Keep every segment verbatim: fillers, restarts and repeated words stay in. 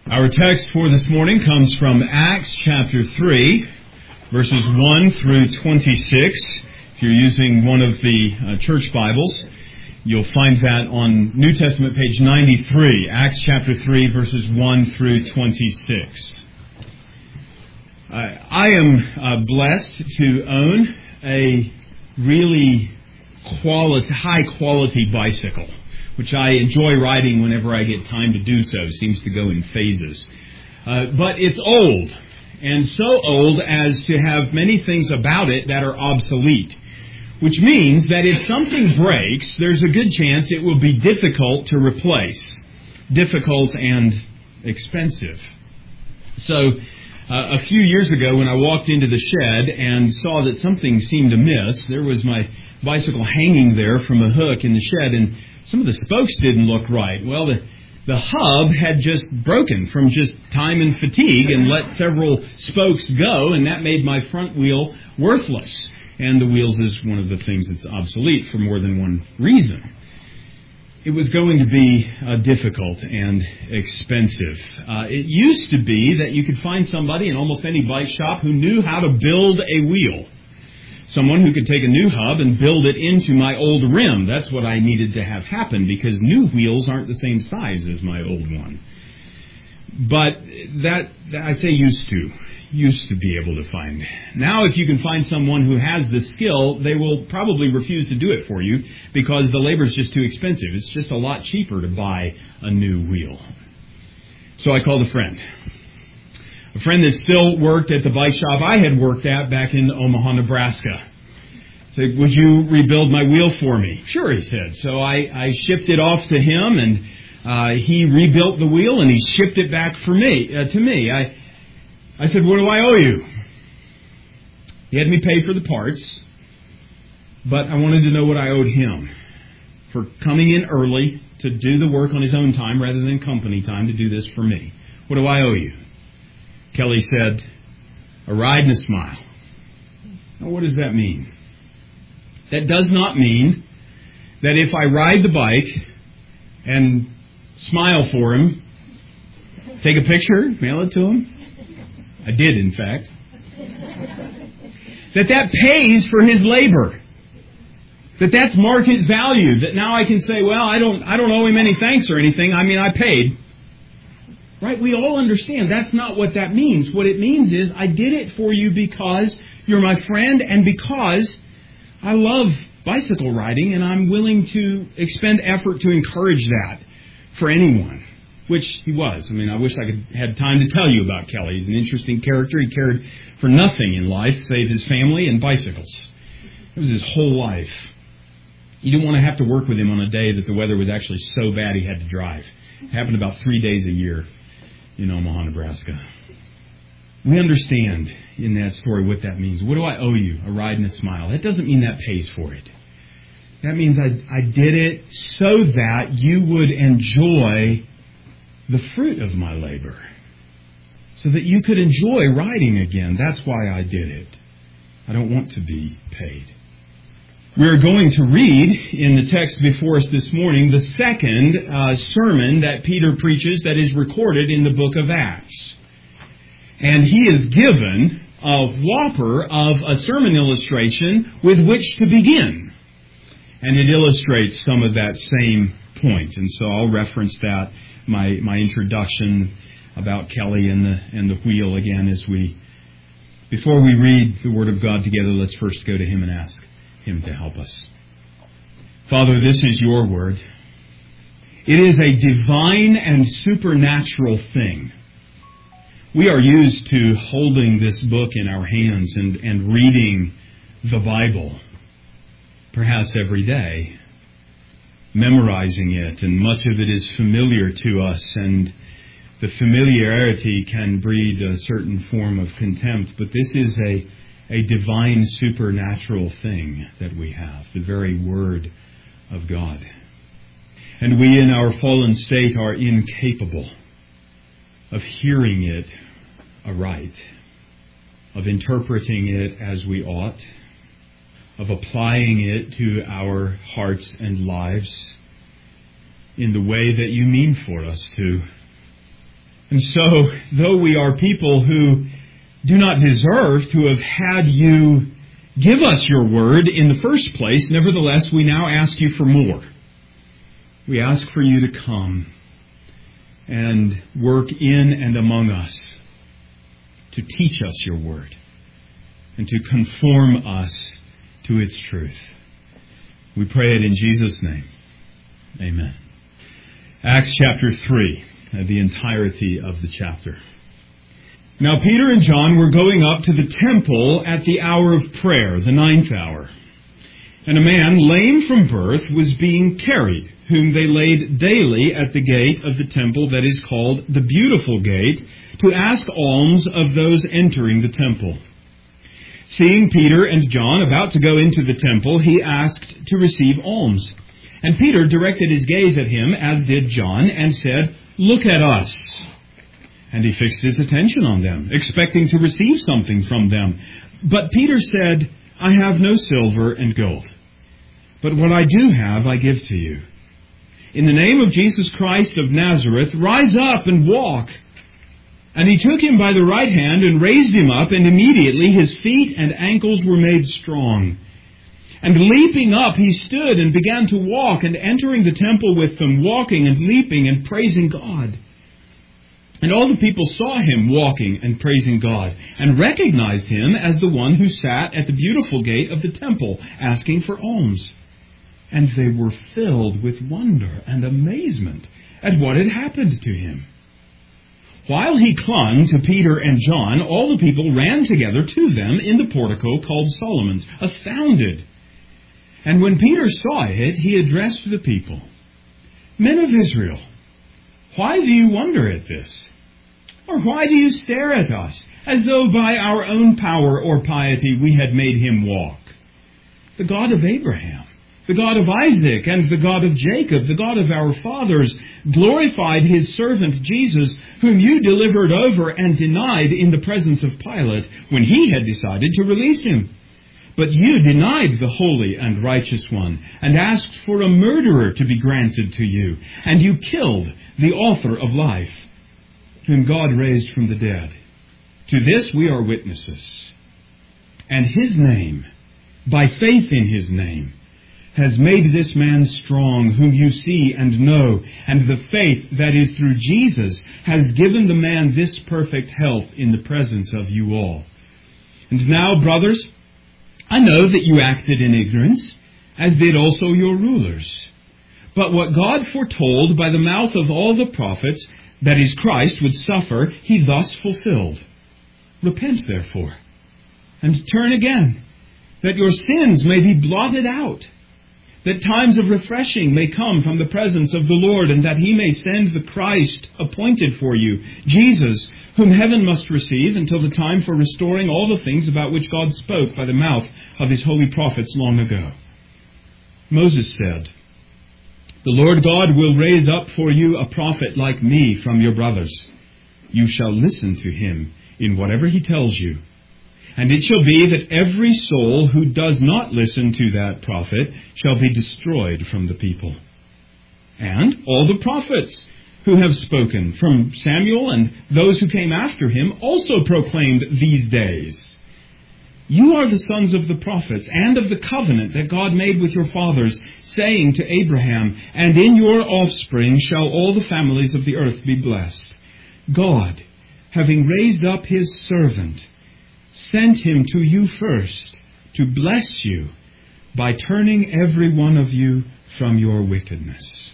Our text for this morning comes from Acts chapter three, verses one through twenty-six. If you're using one of the uh, church Bibles, you'll find that on New Testament page ninety-three, Acts chapter three, verses one through twenty-six. Uh, I am uh, blessed to own a really quality, high-quality bicycle, which I enjoy riding whenever I get time to do so. It seems to go in phases. Uh, but it's old, and so old as to have many things about it that are obsolete, which means that if something breaks, there's a good chance it will be difficult to replace, difficult and expensive. So uh, a few years ago when I walked into the shed and saw that something seemed amiss, there was my bicycle hanging there from a hook in the shed, and some of the spokes didn't look right. Well, the, the hub had just broken from just time and fatigue and let several spokes go, and that made my front wheel worthless. And the wheels is one of the things that's obsolete for more than one reason. It was going to be uh, difficult and expensive. Uh, it used to be that you could find somebody in almost any bike shop who knew how to build a wheel. Someone who could take a new hub and build it into my old rim. That's what I needed to have happen, because new wheels aren't the same size as my old one. But that, that I say used to, used to be able to find. Now if you can find someone who has the skill, they will probably refuse to do it for you because the labor is just too expensive. It's just a lot cheaper to buy a new wheel. So I called a friend. A friend that still worked at the bike shop I had worked at back in Omaha, Nebraska. Said, would you rebuild my wheel for me? Sure, he said. So I, I shipped it off to him, and uh, he rebuilt the wheel, and he shipped it back for me uh, to me. I, I said, what do I owe you? He had me pay for the parts, but I wanted to know what I owed him for coming in early to do the work on his own time rather than company time to do this for me. What do I owe you? Kelly said, a ride and a smile. Now, what does that mean? That does not mean that if I ride the bike and smile for him, take a picture, mail it to him. I did, in fact. That that pays for his labor. That that's market value. That now I can say, well, I don't, I don't owe him any thanks or anything. I mean, I paid. Right? We all understand that's not what that means. What it means is I did it for you because you're my friend and because I love bicycle riding and I'm willing to expend effort to encourage that for anyone, which he was. I mean, I wish I could had time to tell you about Kelly. He's an interesting character. He cared for nothing in life save his family and bicycles. It was his whole life. You didn't want to have to work with him on a day that the weather was actually so bad he had to drive. It happened about three days a year in Omaha, Nebraska. We understand in that story what that means. What do I owe you? A ride and a smile. That doesn't mean that pays for it. That means I, I did it so that you would enjoy the fruit of my labor. So that you could enjoy riding again. That's why I did it. I don't want to be paid. We're going to read in the text before us this morning the second uh, sermon that Peter preaches that is recorded in the book of Acts. And he is given a whopper of a sermon illustration with which to begin. And it illustrates some of that same point. And so I'll reference that, my, my introduction about Kelly and the, and the wheel again as we, before we read the Word of God together, let's first go to Him and ask Him to help us. Father, this is your word. It is a divine and supernatural thing. We are used to holding this book in our hands and, and reading the Bible, perhaps every day, memorizing it, and much of it is familiar to us, and the familiarity can breed a certain form of contempt, but this is a A divine, supernatural thing that we have, the very Word of God. And we in our fallen state are incapable of hearing it aright, of interpreting it as we ought, of applying it to our hearts and lives in the way that you mean for us to. And so, though we are people who do not deserve to have had you give us your word in the first place, nevertheless, we now ask you for more. We ask for you to come and work in and among us, to teach us your word, and to conform us to its truth. We pray it in Jesus' name. Amen. Acts chapter three, the entirety of the chapter. Now Peter and John were going up to the temple at the hour of prayer, the ninth hour. And a man lame from birth was being carried, whom they laid daily at the gate of the temple that is called the Beautiful Gate, to ask alms of those entering the temple. Seeing Peter and John about to go into the temple, he asked to receive alms. And Peter directed his gaze at him, as did John, and said, "Look at us." And he fixed his attention on them, expecting to receive something from them. But Peter said, "I have no silver and gold, but what I do have I give to you. In the name of Jesus Christ of Nazareth, rise up and walk." And he took him by the right hand and raised him up, and immediately his feet and ankles were made strong. And leaping up, he stood and began to walk, and entering the temple with them, walking and leaping and praising God. And all the people saw him walking and praising God, and recognized him as the one who sat at the Beautiful Gate of the temple, asking for alms. And they were filled with wonder and amazement at what had happened to him. While he clung to Peter and John, all the people ran together to them in the portico called Solomon's, astounded. And when Peter saw it, he addressed the people, "Men of Israel, why do you wonder at this? Or why do you stare at us, as though by our own power or piety we had made him walk? The God of Abraham, the God of Isaac, and the God of Jacob, the God of our fathers, glorified his servant Jesus, whom you delivered over and denied in the presence of Pilate, when he had decided to release him. But you denied the holy and righteous one, and asked for a murderer to be granted to you, and you killed the author of life, whom God raised from the dead. To this we are witnesses. And his name, by faith in his name, has made this man strong, whom you see and know, and the faith that is through Jesus has given the man this perfect health in the presence of you all. And now, brothers, I know that you acted in ignorance, as did also your rulers. But what God foretold by the mouth of all the prophets, that is, Christ would suffer, he thus fulfilled. Repent, therefore, and turn again, that your sins may be blotted out, that times of refreshing may come from the presence of the Lord, and that he may send the Christ appointed for you, Jesus, whom heaven must receive until the time for restoring all the things about which God spoke by the mouth of his holy prophets long ago. Moses said, "The Lord God will raise up for you a prophet like me from your brothers. You shall listen to him in whatever he tells you. And it shall be that every soul who does not listen to that prophet shall be destroyed from the people. And all the prophets who have spoken, from Samuel and those who came after him, also proclaimed these days. You are the sons of the prophets and of the covenant that God made with your fathers, saying to Abraham, 'And in your offspring shall all the families of the earth be blessed.' God, having raised up his servant, sent him to you first to bless you by turning every one of you from your wickedness."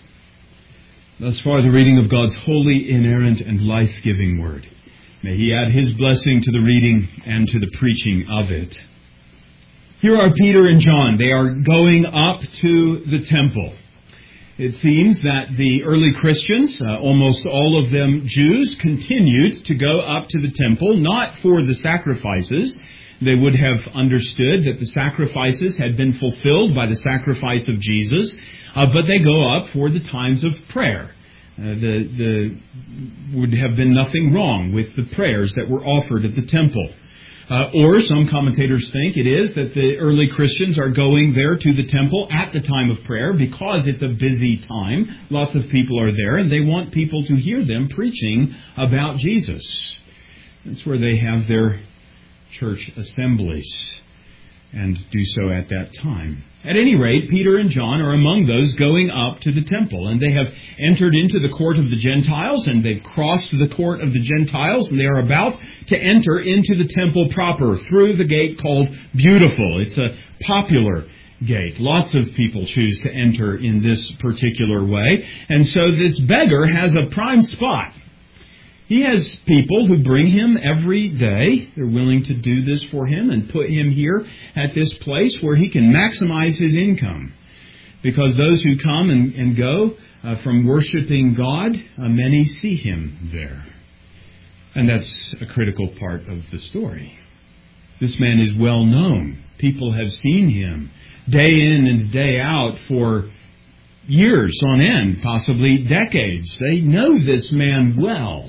Thus far the reading of God's holy, inerrant, and life-giving word. May he add his blessing to the reading and to the preaching of it. Here are Peter and John. They are going up to the temple. It seems that the early Christians, uh, almost all of them Jews, continued to go up to the temple, not for the sacrifices. They would have understood that the sacrifices had been fulfilled by the sacrifice of Jesus, uh, but they go up for the times of prayer. Uh, the, the would have been nothing wrong with the prayers that were offered at the temple. Uh, or some commentators think it is that the early Christians are going there to the temple at the time of prayer because it's a busy time. Lots of people are there and they want people to hear them preaching about Jesus. That's where they have their church assemblies and do so at that time. At any rate, Peter and John are among those going up to the temple, and they have entered into the court of the Gentiles, and they've crossed the court of the Gentiles, and they are about to enter into the temple proper through the gate called Beautiful. It's a popular gate. Lots of people choose to enter in this particular way, and so this beggar has a prime spot. He has people who bring him every day. They're willing to do this for him and put him here at this place where he can maximize his income. Because those who come and, and go uh, from worshiping God, uh, many see him there. And that's a critical part of the story. This man is well known. People have seen him day in and day out for years on end, possibly decades. They know this man well.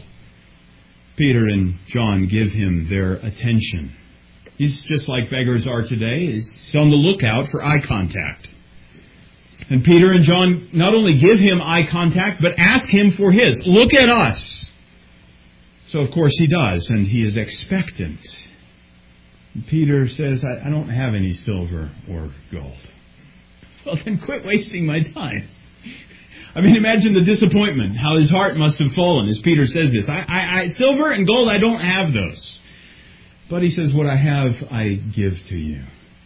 Peter and John give him their attention. He's just like beggars are today. He's on the lookout for eye contact. And Peter and John not only give him eye contact, but ask him for his. Look at us. So of course he does, and he is expectant. And Peter says, I, I don't have any silver or gold. Well, then quit wasting my time. I mean, imagine the disappointment, how his heart must have fallen as Peter says this. I, I, I, silver and gold, I don't have those. But he says, what I have, I give to you.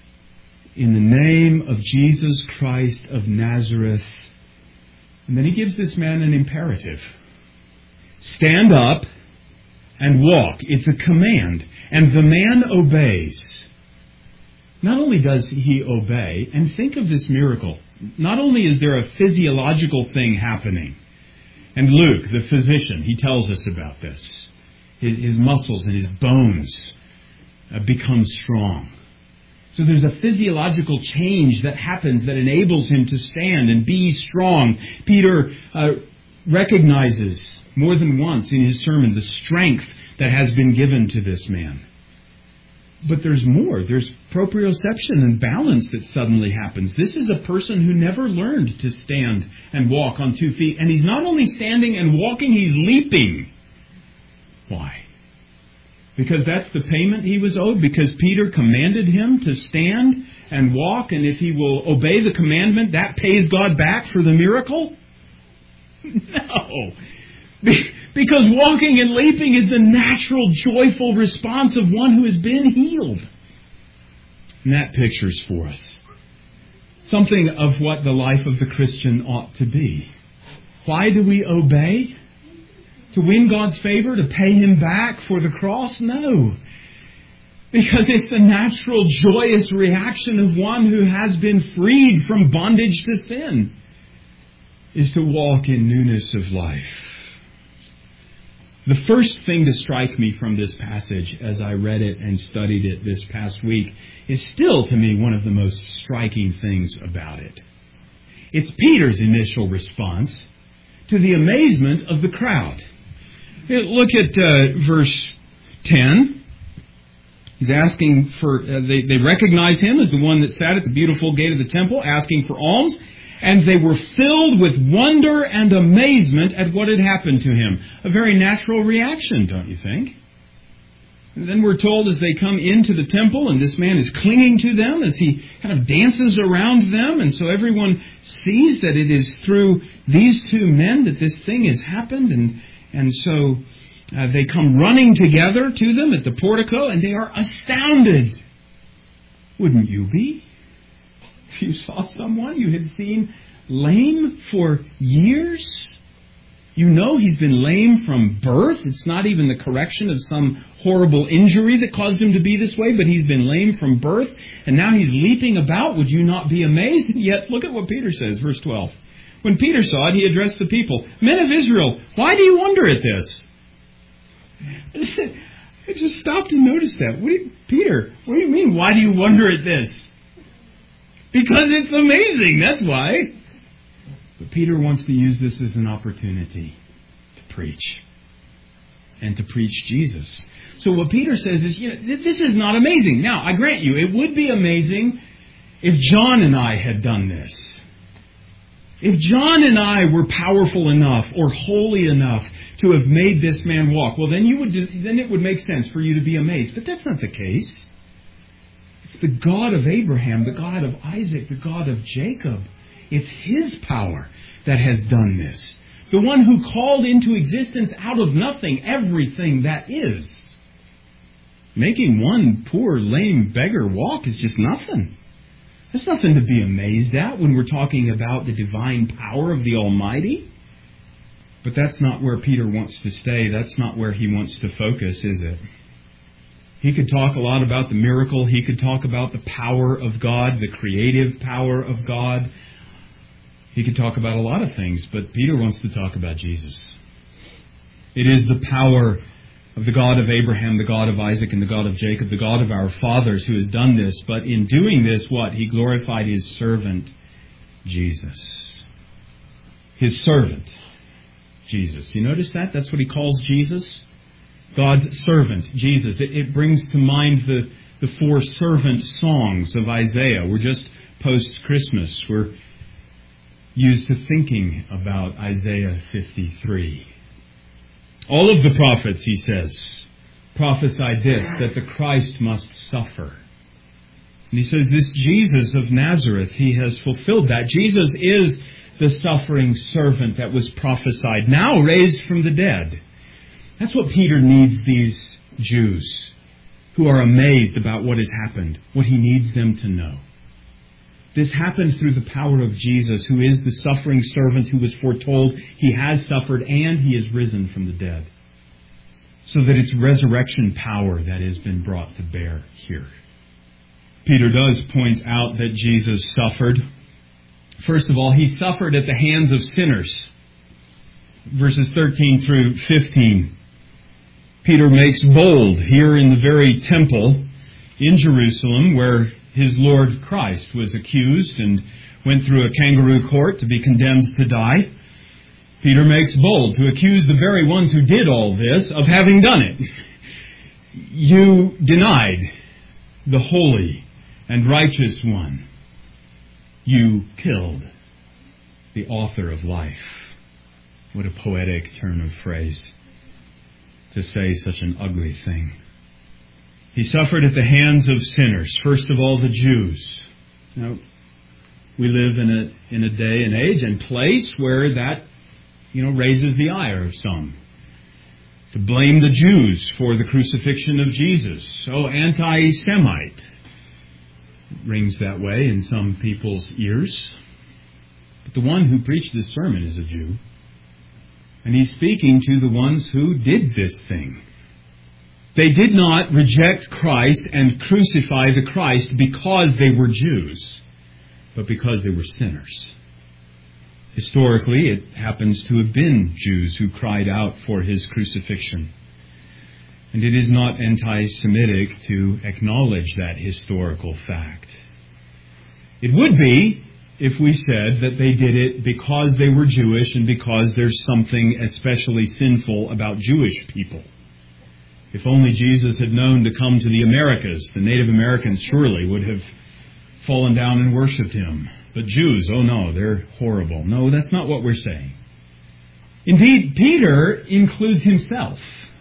In the name of Jesus Christ of Nazareth. And then he gives this man an imperative. Stand up and walk. It's a command. And the man obeys. Not only does he obey, and think of this miracle. Not only is there a physiological thing happening, and Luke, the physician, he tells us about this. His, his muscles and his bones uh, become strong. So there's a physiological change that happens that enables him to stand and be strong. Peter uh, recognizes more than once in his sermon the strength that has been given to this man. But there's more. There's proprioception and balance that suddenly happens. This is a person who never learned to stand and walk on two feet. And he's not only standing and walking, he's leaping. Why? Because that's the payment he was owed. Because Peter commanded him to stand and walk. And if he will obey the commandment, that pays God back for the miracle? No. Because walking and leaping is the natural, joyful response of one who has been healed. And that pictures for us something of what the life of the Christian ought to be. Why do we obey? To win God's favor? To pay Him back for the cross? No. Because it's the natural, joyous reaction of one who has been freed from bondage to sin, is to walk in newness of life. The first thing to strike me from this passage as I read it and studied it this past week is still to me one of the most striking things about it. It's Peter's initial response to the amazement of the crowd. Look at uh, verse ten. He's asking for, uh, they, they recognize him as the one that sat at the beautiful gate of the temple asking for alms. And they were filled with wonder and amazement at what had happened to him. A very natural reaction, don't you think? And then we're told as they come into the temple, and this man is clinging to them as he kind of dances around them. And so everyone sees that it is through these two men that this thing has happened. And, and so uh, they come running together to them at the portico, and they are astounded. Wouldn't you be? If you saw someone you had seen lame for years, you know he's been lame from birth. It's not even the correction of some horrible injury that caused him to be this way, but he's been lame from birth, and now he's leaping about. Would you not be amazed? And yet, look at what Peter says, verse twelve. When Peter saw it, he addressed the people. Men of Israel, why do you wonder at this? I just stopped and noticed that. What do you, Peter, what do you mean, why do you wonder at this? Because it's amazing, that's why. But Peter wants to use this as an opportunity to preach. and to preach Jesus. So what Peter says is, you know, this is not amazing. Now, I grant you, it would be amazing if John and I had done this. If John and I were powerful enough or holy enough to have made this man walk, well, then you would then it would make sense for you to be amazed. But that's not the case. It's the God of Abraham, the God of Isaac, the God of Jacob. It's His power that has done this. The one who called into existence out of nothing everything that is. Making one poor lame beggar walk is just nothing. That's nothing to be amazed at when we're talking about the divine power of the Almighty. But that's not where Peter wants to stay. That's not where he wants to focus, is it? He could talk a lot about the miracle. He could talk about the power of God, the creative power of God. He could talk about a lot of things, but Peter wants to talk about Jesus. It is the power of the God of Abraham, the God of Isaac, and the God of Jacob, the God of our fathers who has done this. But in doing this, what? He glorified His servant, Jesus. His servant, Jesus. You notice that? That's what He calls Jesus. God's servant, Jesus. It, it brings to mind the, the four servant songs of Isaiah. We're just post-Christmas. We're used to thinking about Isaiah fifty-three. All of the prophets, he says, prophesied this, that the Christ must suffer. And he says, this Jesus of Nazareth, He has fulfilled that. Jesus is the suffering servant that was prophesied, now raised from the dead. That's what Peter needs these Jews who are amazed about what has happened, what he needs them to know. This happened through the power of Jesus, who is the suffering servant who was foretold. He has suffered and He is risen from the dead. So that it's resurrection power that has been brought to bear here. Peter does point out that Jesus suffered. First of all, He suffered at the hands of sinners. Verses thirteen through fifteen. Peter makes bold here in the very temple in Jerusalem where His Lord Christ was accused and went through a kangaroo court to be condemned to die. Peter makes bold to accuse the very ones who did all this of having done it. You denied the holy and righteous one. You killed the author of life. What a poetic turn of phrase to say such an ugly thing. He suffered at the hands of sinners. First of all, the Jews. Now, we live in a in a day and age and place where that, you know, raises the ire of some. To blame the Jews for the crucifixion of Jesus. So anti-Semite. Rings that way in some people's ears. But the one who preached this sermon is a Jew. And he's speaking to the ones who did this thing. They did not reject Christ and crucify the Christ because they were Jews, but because they were sinners. Historically, it happens to have been Jews who cried out for His crucifixion. And it is not anti-Semitic to acknowledge that historical fact. It would be if we said that they did it because they were Jewish and because there's something especially sinful about Jewish people. If only Jesus had known to come to the Americas, the Native Americans surely would have fallen down and worshipped Him. But Jews, oh no, they're horrible. No, that's not what we're saying. Indeed, Peter includes himself,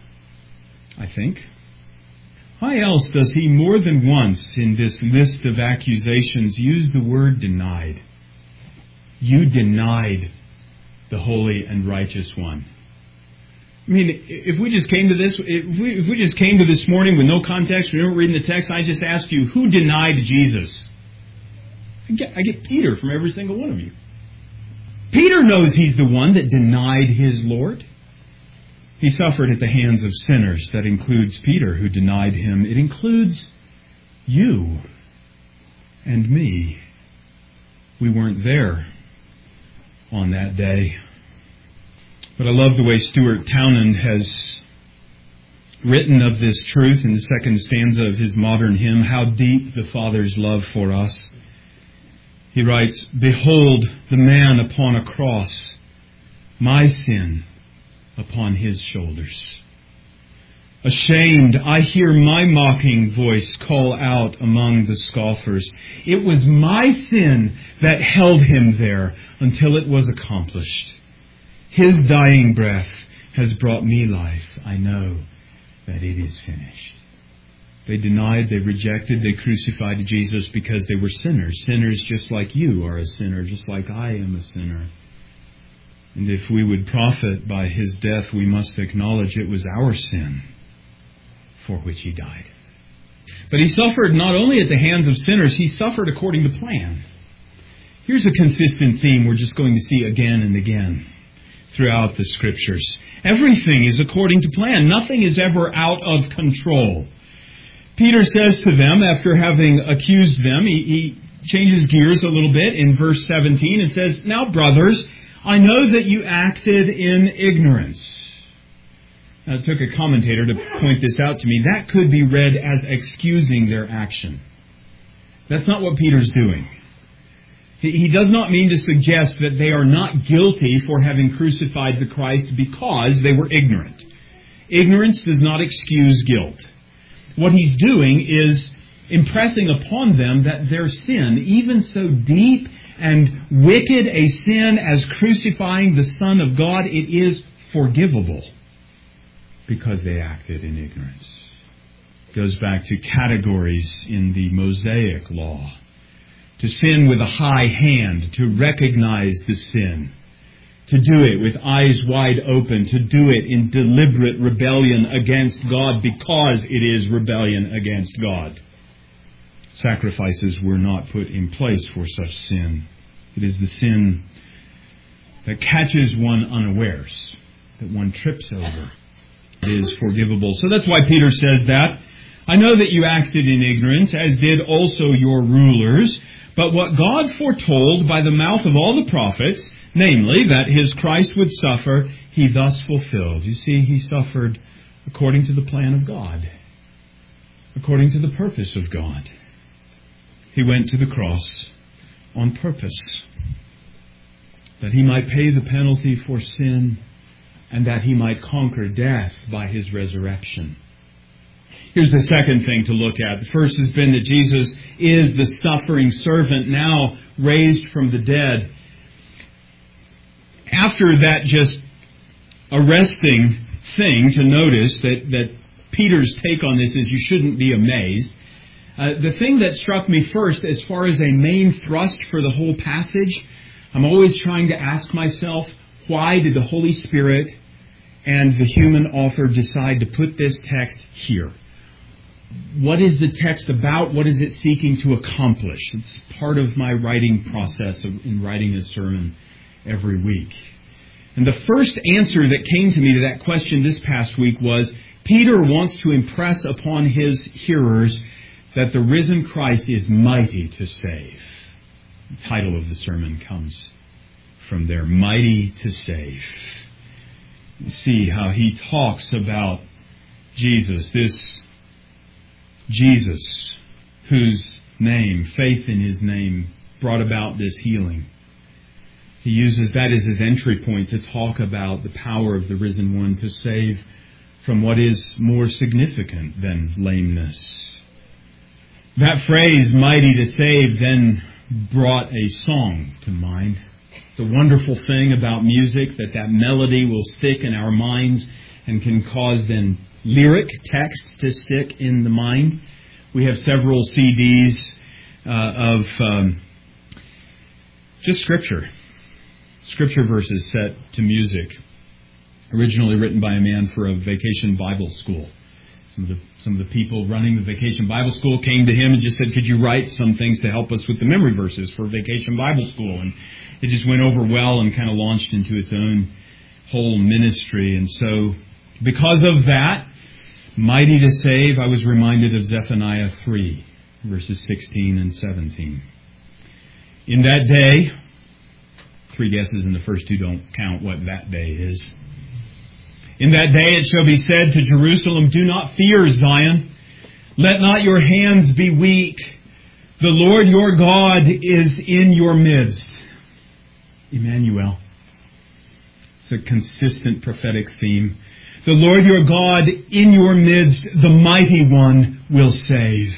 I think. Why else does he more than once in this list of accusations use the word denied? You denied the holy and righteous one. I mean, if we just came to this, if we, if we just came to this morning with no context, we weren't reading the text, I just asked you, who denied Jesus? I get, I get Peter from every single one of you. Peter knows he's the one that denied his Lord. He suffered at the hands of sinners. That includes Peter, who denied Him. It includes you and me. We weren't there on that day. But I love the way Stuart Townend has written of this truth in the second stanza of his modern hymn, How Deep the Father's Love for Us. He writes, Behold the man upon a cross, my sin upon His shoulders. Ashamed, I hear my mocking voice call out among the scoffers. It was my sin that held him there until it was accomplished. His dying breath has brought me life. I know that it is finished. They denied, they rejected, they crucified Jesus because they were sinners. Sinners just like you are a sinner, just like I am a sinner. And if we would profit by his death, we must acknowledge it was our sin for which he died. But he suffered not only at the hands of sinners, he suffered according to plan. Here's a consistent theme we're just going to see again and again throughout the Scriptures. Everything is according to plan. Nothing is ever out of control. Peter says to them, after having accused them, he, he changes gears a little bit in verse seventeen and says, "Now, brothers, I know that you acted in ignorance." Now, it took a commentator to point this out to me. That could be read as excusing their action. That's not what Peter's doing. He, he does not mean to suggest that they are not guilty for having crucified the Christ because they were ignorant. Ignorance does not excuse guilt. What he's doing is impressing upon them that their sin, even so deep and wicked a sin as crucifying the Son of God, it is forgivable because they acted in ignorance. It goes back to categories in the Mosaic law. To sin with a high hand, to recognize the sin, to do it with eyes wide open, to do it in deliberate rebellion against God because it is rebellion against God. Sacrifices were not put in place for such sin. It is the sin that catches one unawares, that one trips over. It is forgivable. So that's why Peter says that. I know that you acted in ignorance, as did also your rulers. But what God foretold by the mouth of all the prophets, namely that his Christ would suffer, he thus fulfilled. You see, he suffered according to the plan of God, according to the purpose of God. He went to the cross on purpose, that he might pay the penalty for sin and that he might conquer death by his resurrection. Here's the second thing to look at. The first has been that Jesus is the suffering servant, now raised from the dead. After that just arresting thing to notice that, that Peter's take on this is you shouldn't be amazed. Uh, the thing that struck me first as far as a main thrust for the whole passage, I'm always trying to ask myself, why did the Holy Spirit and the human author decide to put this text here? What is the text about? What is it seeking to accomplish? It's part of my writing process of, in writing a sermon every week. And the first answer that came to me to that question this past week was, Peter wants to impress upon his hearers that the risen Christ is mighty to save. The title of the sermon comes from there, mighty to save. You see how he talks about Jesus, this Jesus whose name, faith in his name, brought about this healing. He uses that as his entry point to talk about the power of the risen one to save from what is more significant than lameness. That phrase, mighty to save, then brought a song to mind. The wonderful thing about music, that that melody will stick in our minds and can cause then lyric text to stick in the mind. We have several C Ds uh, of um, just Scripture. Scripture verses set to music. Originally written by a man for a vacation Bible school. Some of the some of the people running the Vacation Bible School came to him and just said, could you write some things to help us with the memory verses for Vacation Bible School? And it just went over well and kind of launched into its own whole ministry. And so because of that, mighty to save, I was reminded of Zephaniah three, verses sixteen and seventeen. In that day, three guesses and the first two don't count what that day is. In that day it shall be said to Jerusalem, do not fear, Zion. Let not your hands be weak. The Lord your God is in your midst. Emmanuel. It's a consistent prophetic theme. The Lord your God in your midst, the mighty one, will save.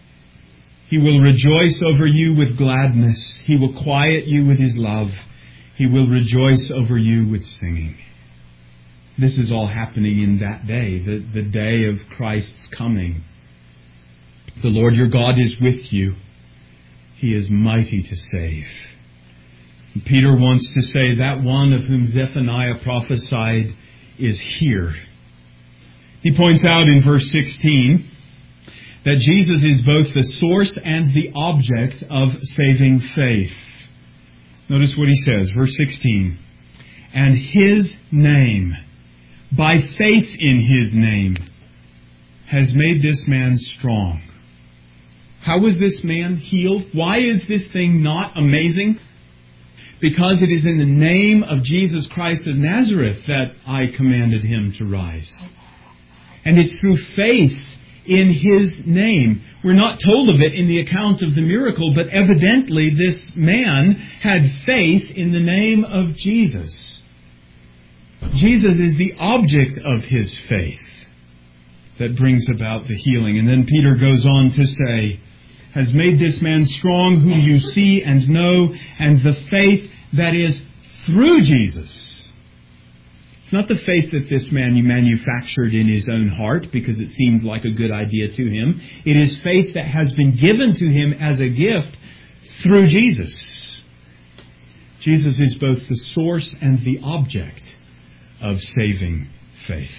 He will rejoice over you with gladness. He will quiet you with his love. He will rejoice over you with singing. This is all happening in that day, the, the day of Christ's coming. The Lord your God is with you. He is mighty to save. And Peter wants to say that one of whom Zephaniah prophesied is here. He points out in verse sixteen that Jesus is both the source and the object of saving faith. Notice what he says, verse sixteen. And his name, by faith in his name, has made this man strong. How was this man healed? Why is this thing not amazing? Because it is in the name of Jesus Christ of Nazareth that I commanded him to rise. And it's through faith in his name. We're not told of it in the account of the miracle, but evidently this man had faith in the name of Jesus. Jesus is the object of his faith that brings about the healing. And then Peter goes on to say, has made this man strong whom you see and know, and the faith that is through Jesus. It's not the faith that this man manufactured in his own heart because it seemed like a good idea to him. It is faith that has been given to him as a gift through Jesus. Jesus is both the source and the object of saving faith.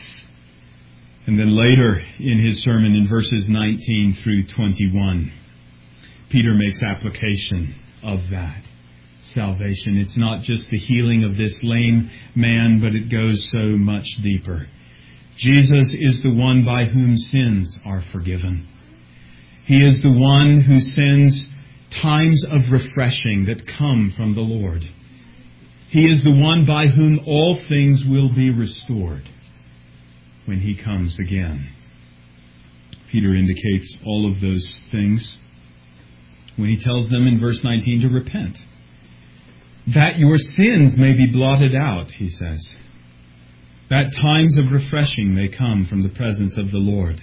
And then later in his sermon in verses nineteen through twenty-one, Peter makes application of that salvation. It's not just the healing of this lame man, but it goes so much deeper. Jesus is the one by whom sins are forgiven. He is the one who sends times of refreshing that come from the Lord. He is the one by whom all things will be restored when he comes again. Peter indicates all of those things when he tells them in verse nineteen to repent. That your sins may be blotted out, he says. That times of refreshing may come from the presence of the Lord.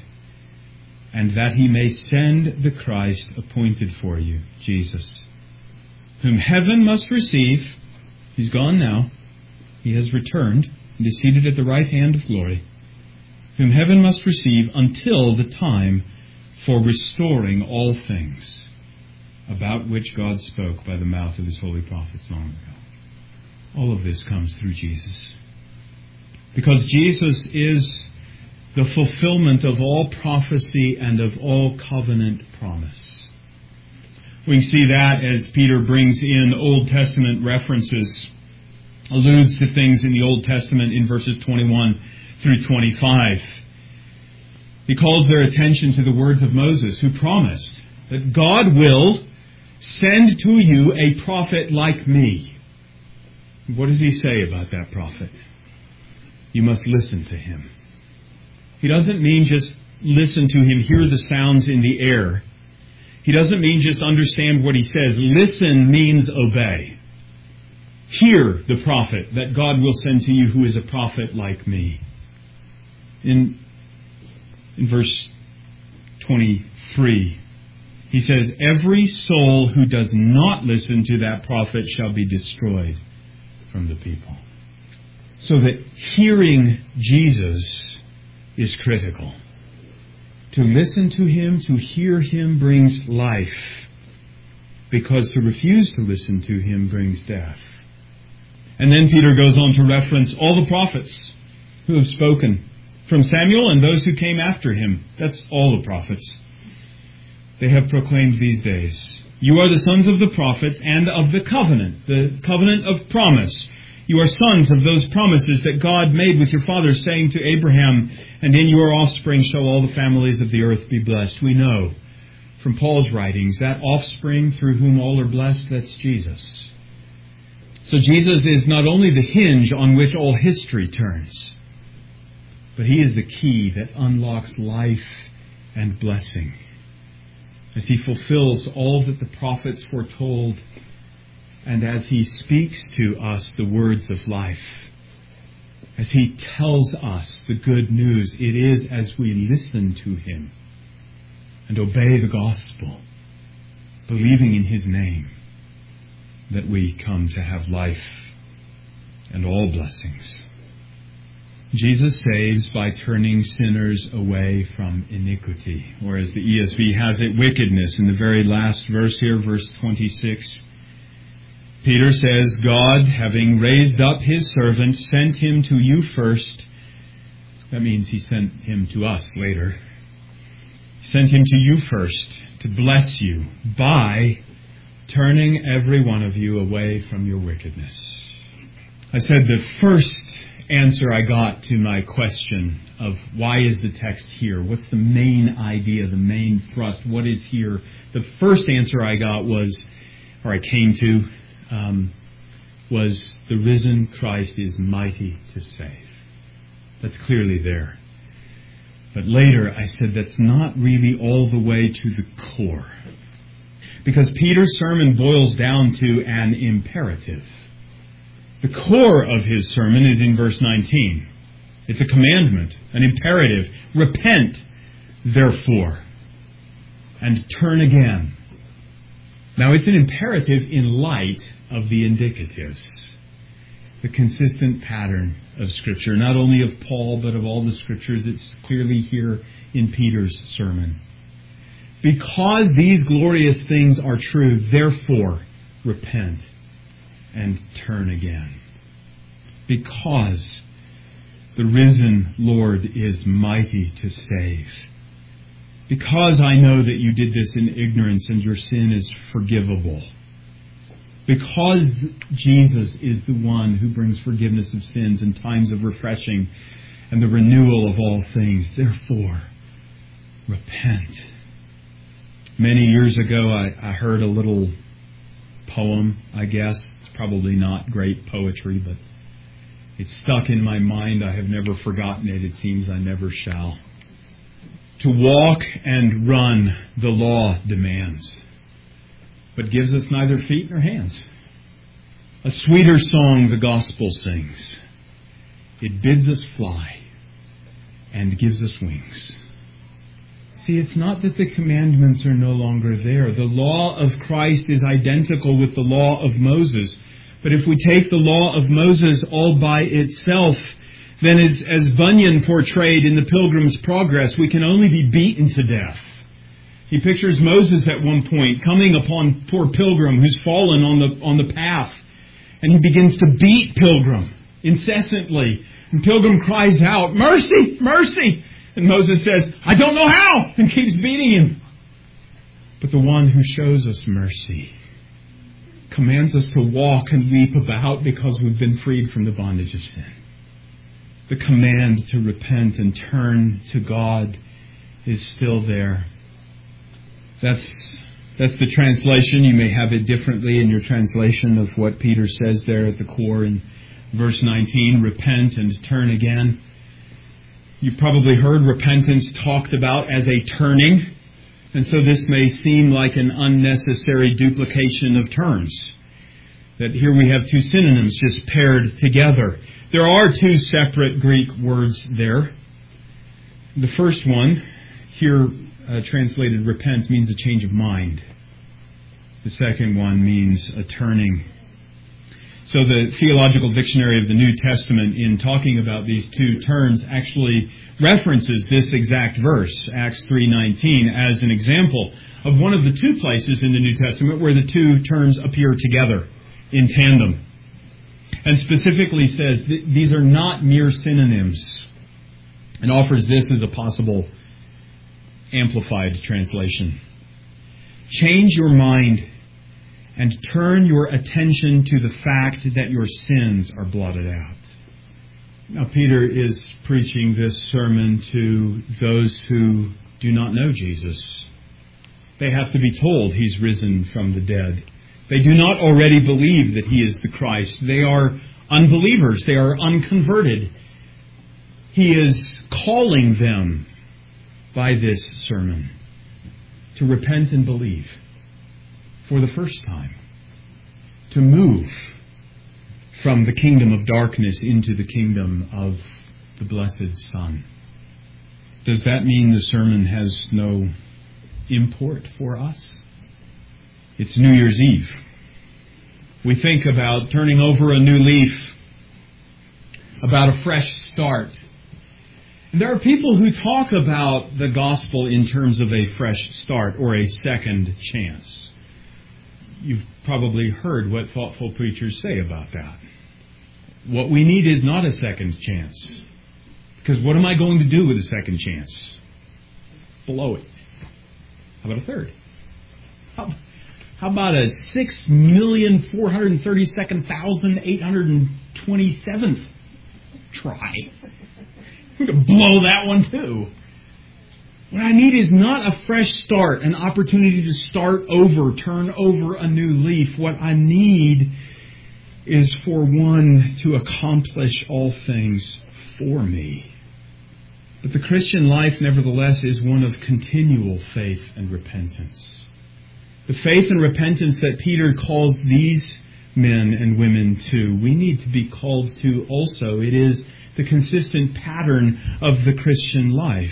And that he may send the Christ appointed for you, Jesus, whom heaven must receive. He's gone now. He has returned and is seated at the right hand of glory. Whom heaven must receive until the time for restoring all things, about which God spoke by the mouth of his holy prophets long ago. All of this comes through Jesus. Because Jesus is the fulfillment of all prophecy and of all covenant promise. We can see that as Peter brings in Old Testament references, alludes to things in the Old Testament in verses twenty-one through twenty-five. He calls their attention to the words of Moses, who promised that God will send to you a prophet like me. What does he say about that prophet? You must listen to him. He doesn't mean just listen to him, hear the sounds in the air. He doesn't mean just understand what he says. Listen means obey. Hear the prophet that God will send to you who is a prophet like me. In, in verse twenty-three, he says, every soul who does not listen to that prophet shall be destroyed from the people. So that hearing Jesus is critical. To listen to him, to hear him brings life, because to refuse to listen to him brings death. And then Peter goes on to reference all the prophets who have spoken, from Samuel and those who came after him. That's all the prophets. They have proclaimed these days, you are the sons of the prophets and of the covenant, the covenant of promise. You are sons of those promises that God made with your fathers, saying to Abraham, and in your offspring shall all the families of the earth be blessed. We know from Paul's writings that offspring through whom all are blessed, that's Jesus. So Jesus is not only the hinge on which all history turns, but he is the key that unlocks life and blessing, as he fulfills all that the prophets foretold, and as he speaks to us the words of life. as He tells us the good news. It is as we listen to Him and obey the gospel, believing in His name, that we come to have life and all blessings. Jesus saves by turning sinners away from iniquity, or as the E S V has it, wickedness. In the very last verse here, verse twenty-six, Peter says, God, having raised up His servant, sent Him to you first. That means He sent Him to us later. He sent Him to you first to bless you by turning every one of you away from your wickedness. I said the first answer I got to my question of why is the text here? What's the main idea, the main thrust? What is here? The first answer I got was, or I came to, um, was the risen Christ is mighty to save. That's clearly there. But later I said that's not really all the way to the core. Because Peter's sermon boils down to an imperative. The core of his sermon is in verse nineteen. It's a commandment, an imperative. Repent, therefore, and turn again. Now, it's an imperative in light of the indicatives, the consistent pattern of Scripture, not only of Paul, but of all the Scriptures. It's clearly here in Peter's sermon. Because these glorious things are true, therefore, repent and turn again. Because the risen Lord is mighty to save. Because I know that you did this in ignorance and your sin is forgivable. Because Jesus is the one who brings forgiveness of sins in times of refreshing and the renewal of all things. Therefore, repent. Many years ago, I, I heard a little poem, I guess. It's probably not great poetry, but it's stuck in my mind. I have never forgotten it. It seems I never shall. To walk and run, the law demands, but gives us neither feet nor hands. A sweeter song the gospel sings. It bids us fly and gives us wings. See, it's not that the commandments are no longer there. The law of Christ is identical with the law of Moses. But if we take the law of Moses all by itself, then as, as Bunyan portrayed in the Pilgrim's Progress, we can only be beaten to death. He pictures Moses at one point coming upon poor Pilgrim who's fallen on the, on the path. And he begins to beat Pilgrim incessantly. And Pilgrim cries out, "Mercy! Mercy!" And Moses says, "I don't know how," and keeps beating him. But the one who shows us mercy commands us to walk and leap about because we've been freed from the bondage of sin. The command to repent and turn to God is still there. That's, that's the translation. You may have it differently in your translation of what Peter says there at the core in verse nineteen, repent and turn again. You've probably heard repentance talked about as a turning, and so this may seem like an unnecessary duplication of terms. That here we have two synonyms just paired together. There are two separate Greek words there. The first one, here uh, translated repent, means a change of mind. The second one means a turning. So the Theological Dictionary of the New Testament, in talking about these two terms, actually references this exact verse, Acts three nineteen, as an example of one of the two places in the New Testament where the two terms appear together in tandem. And specifically says th- these are not mere synonyms, and offers this as a possible amplified translation. Change your mind and turn your attention to the fact that your sins are blotted out. Now, Peter is preaching this sermon to those who do not know Jesus. They have to be told He's risen from the dead. They do not already believe that He is the Christ. They are unbelievers. They are unconverted. He is calling them by this sermon to repent and believe for the first time, to move from the kingdom of darkness into the kingdom of the blessed Son. Does that mean the sermon has no import for us? It's New Year's Eve. We think about turning over a new leaf, about a fresh start. And there are people who talk about the gospel in terms of a fresh start or a second chance. You've probably heard what thoughtful preachers say about that. What we need is not a second chance. Because what am I going to do with a second chance? Blow it. How about a third? How, how about a six million four hundred thirty-second thousand eight hundred twenty-seventh try? We're going to blow that one too. What I need is not a fresh start, an opportunity to start over, turn over a new leaf. What I need is for one to accomplish all things for me. But the Christian life, nevertheless, is one of continual faith and repentance. The faith and repentance that Peter calls these men and women to, we need to be called to also. It is the consistent pattern of the Christian life.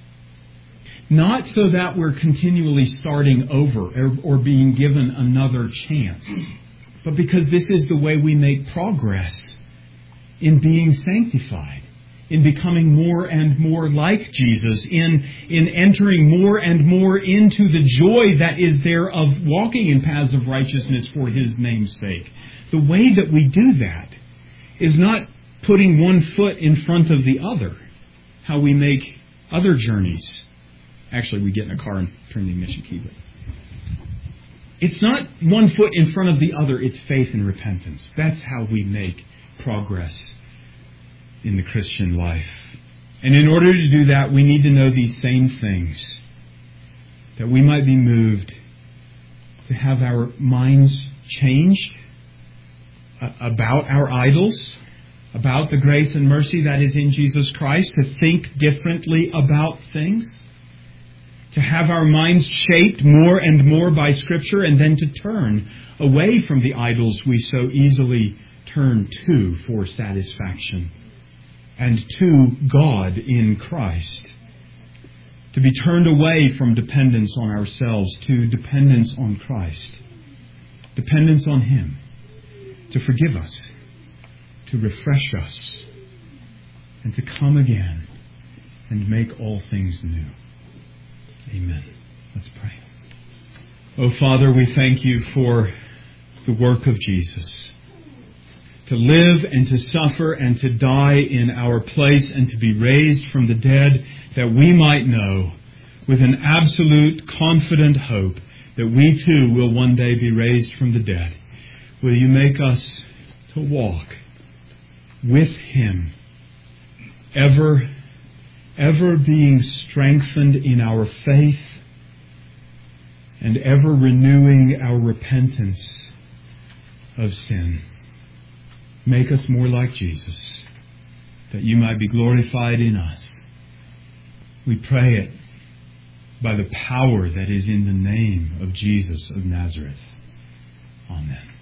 Not so that we're continually starting over or, or being given another chance, but because this is the way we make progress in being sanctified, in becoming more and more like Jesus, in, in entering more and more into the joy that is there of walking in paths of righteousness for His name's sake. The way that we do that is not putting one foot in front of the other, how we make other journeys. Actually, we get in a car and turn the ignition key. But it's not one foot in front of the other, it's faith and repentance. That's how we make progress in the Christian life. And in order to do that, we need to know these same things, that we might be moved to have our minds changed about our idols, about the grace and mercy that is in Jesus Christ, to think differently about things, to have our minds shaped more and more by Scripture, and then to turn away from the idols we so easily turn to for satisfaction, and to God in Christ. To be turned away from dependence on ourselves to dependence on Christ. Dependence on Him to forgive us, to refresh us, and to come again and make all things new. Amen. Let's pray. Oh, Father, we thank You for the work of Jesus, to live and to suffer and to die in our place and to be raised from the dead, that we might know with an absolute confident hope that we too will one day be raised from the dead. Will You make us to walk with Him, ever, ever being strengthened in our faith and ever renewing our repentance of sin. Make us more like Jesus, that You might be glorified in us. We pray it by the power that is in the name of Jesus of Nazareth. Amen.